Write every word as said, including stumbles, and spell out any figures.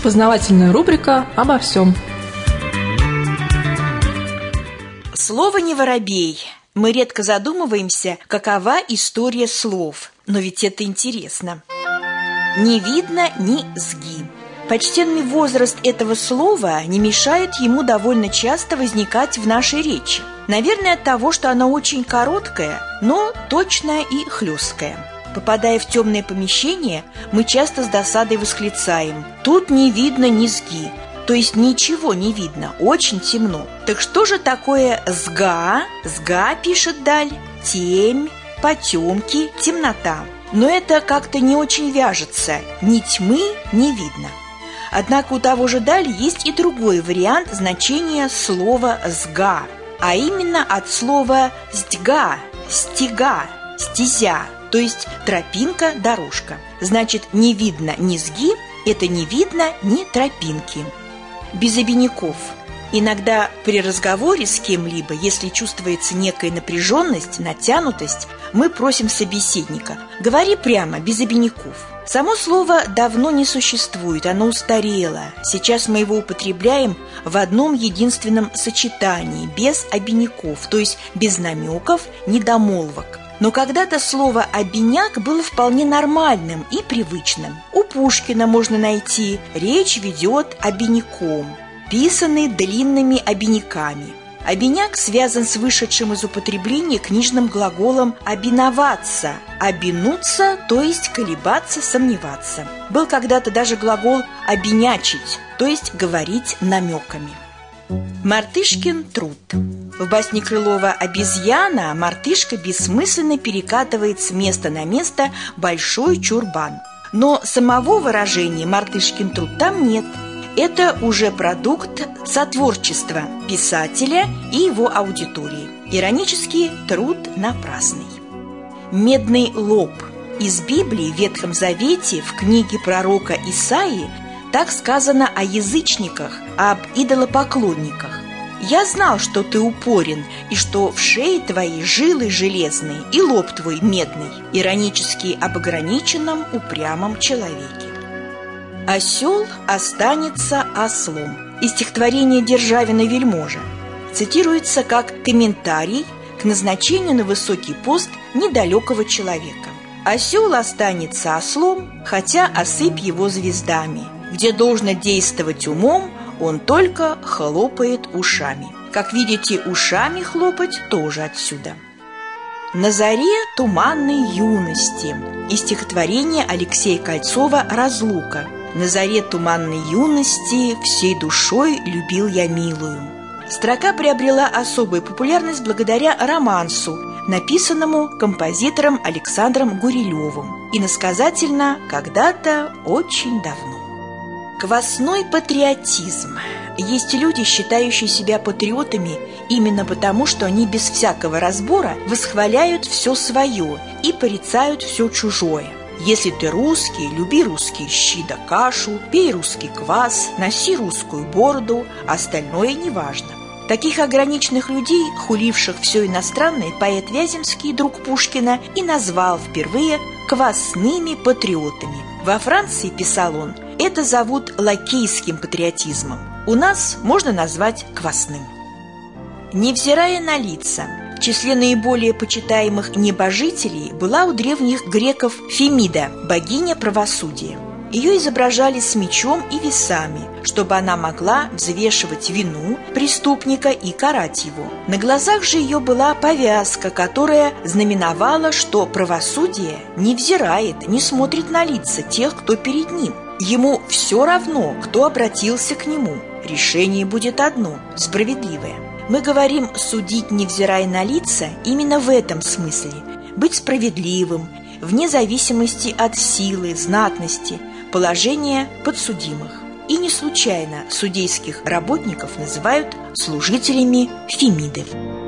Познавательная рубрика обо всем. Слово не воробей. Мы редко задумываемся, какова история слов. Но ведь это интересно. Не видно ни зги. Почтенный возраст этого слова не мешает ему довольно часто возникать в нашей речи. Наверное, от того, что оно очень короткое, но точное и хлесткое. Попадая в темное помещение, мы часто с досадой восклицаем: «Тут не видно низги», то есть ничего не видно, очень темно. Так что же такое «сга»? «Сга» пишет Даль, темь, потемки, темнота. Но это как-то не очень вяжется, ни тьмы не видно. Однако у того же Даля есть и другой вариант значения слова «сга», а именно от слова «стьга», «стига», «стезя», то есть тропинка, дорожка. Значит, не видно низги – это не видно ни тропинки. Без обиняков. Иногда при разговоре с кем-либо, если чувствуется некая напряженность, натянутость, мы просим собеседника: говори прямо, без обиняков. Само слово давно не существует, оно устарело. Сейчас мы его употребляем в одном единственном сочетании, без обиняков, то есть без намеков, недомолвок. Но когда-то слово «обиняк» было вполне нормальным и привычным. У Пушкина можно найти: речь ведет обиняком, писанный длинными обиняками. Обиняк связан с вышедшим из употребления книжным глаголом «обиноваться», «обинуться», то есть колебаться, сомневаться. Был когда-то даже глагол «обинячить», то есть говорить намеками. Мартышкин труд. В басне Крылова «Обезьяна» мартышка бессмысленно перекатывает с места на место большой чурбан. Но самого выражения «мартышкин труд» там нет. Это уже продукт сотворчества писателя и его аудитории. Иронический труд напрасный. Медный лоб. Из Библии в Ветхом Завете в книге пророка Исаии так сказано о язычниках, об идолопоклонниках. «Я знал, что ты упорен, и что в шее твоей жилы железные, и лоб твой медный», иронически об ограниченном упрямом человеке. «Осел останется ослом». Из стихотворения Державина «Вельможа» цитируется как комментарий к назначению на высокий пост недалекого человека. «Осел останется ослом, хотя осыпь его звездами. Где должно действовать умом, он только хлопает ушами». Как видите, ушами хлопать тоже отсюда. «На заре туманной юности» из стихотворения Алексея Кольцова «Разлука». «На заре туманной юности всей душой любил я милую». Строка приобрела особую популярность благодаря романсу, написанному композитором Александром Гурилевым, иносказательно «когда-то очень давно». Квасной патриотизм. Есть люди, считающие себя патриотами именно потому, что они без всякого разбора восхваляют все свое и порицают все чужое. Если ты русский, люби русские щи да кашу, пей русский квас, носи русскую бороду, остальное не важно. Таких ограниченных людей, хуливших все иностранное, поэт Вяземский, друг Пушкина, и назвал впервые квасными патриотами. Во Франции, писал он, это зовут лакейским патриотизмом. У нас можно назвать квасным. Невзирая на лица, в числе наиболее почитаемых небожителей была у древних греков Фемида, богиня правосудия. Ее изображали с мечом и весами, чтобы она могла взвешивать вину преступника и карать его. На глазах же ее была повязка, которая знаменовала, что правосудие не взирает, не смотрит на лица тех, кто перед ним. Ему все равно, кто обратился к нему. Решение будет одно – справедливое. Мы говорим «судить, невзирая на лица» именно в этом смысле – быть справедливым, вне зависимости от силы, знатности, положения подсудимых. И не случайно судейских работников называют служителями Фемиды.